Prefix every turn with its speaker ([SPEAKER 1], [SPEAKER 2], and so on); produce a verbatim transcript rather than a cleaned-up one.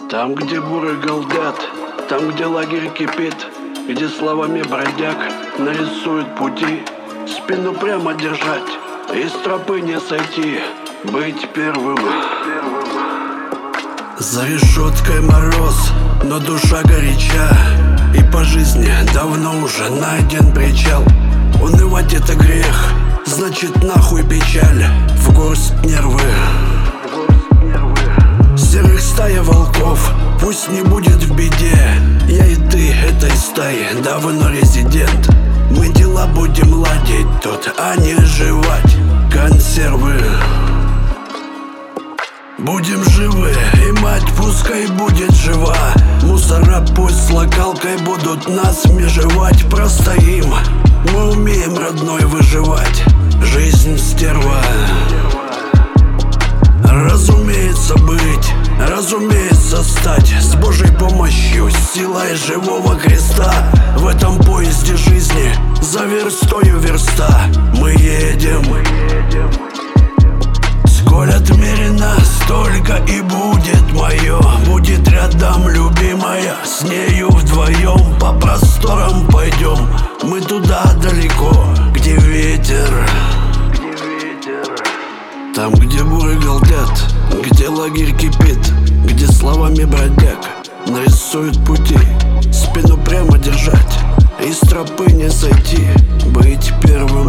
[SPEAKER 1] Там, где буры галдят, там, где лагерь кипит, где словами бродяг нарисуют пути, спину прямо держать и с тропы не сойти, быть первым. За решеткой мороз, но душа горяча, и по жизни давно уже найден причал. Унывать это грех, значит нахуй печаль, в горсть нервы. Серых стая волков, пусть не будет в беде. Я и ты этой стаи давно резидент. Мы дела будем ладить тут, а не жевать консервы. Будем живы, и мать пускай будет жива. Мусора пусть с локалкой будут нас межевать. Простоим, мы умеем, родной, выживать. Жизнь стерва. Разумеется быть, разумеется стать, с Божьей помощью, с силой живого креста. В этом поезде жизни за верстою верста мы едем. Сколь отмерено, столько и будет мое. Будет рядом любимая, с нею вдвоем по просторам пойдем. Мы туда далеко, где ветер. Там, где буры галдят, где лагерь кипит, где словами бродяг нарисуют пути, спину прямо держать и с тропы не сойти, быть первым.